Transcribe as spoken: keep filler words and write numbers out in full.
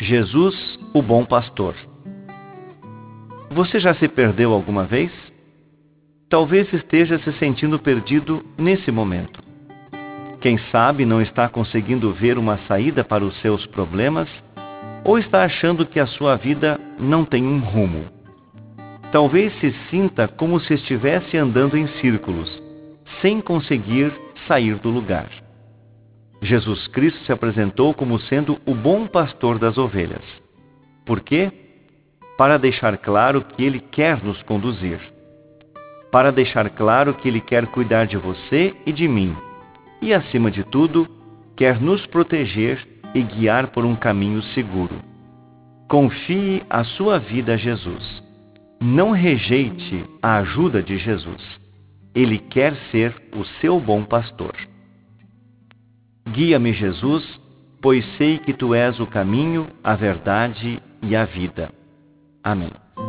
Jesus, o bom pastor. Você já se perdeu alguma vez? Talvez esteja se sentindo perdido nesse momento. Quem sabe não está conseguindo ver uma saída para os seus problemas ou está achando que a sua vida não tem um rumo. Talvez se sinta como se estivesse andando em círculos, sem conseguir sair do lugar. Jesus Cristo se apresentou como sendo o bom pastor das ovelhas. Por quê? Para deixar claro que Ele quer nos conduzir. Para deixar claro que Ele quer cuidar de você e de mim. E, acima de tudo, quer nos proteger e guiar por um caminho seguro. Confie a sua vida a Jesus. Não rejeite a ajuda de Jesus. Ele quer ser o seu bom pastor. Guia-me, Jesus, pois sei que Tu és o caminho, a verdade e a vida. Amém.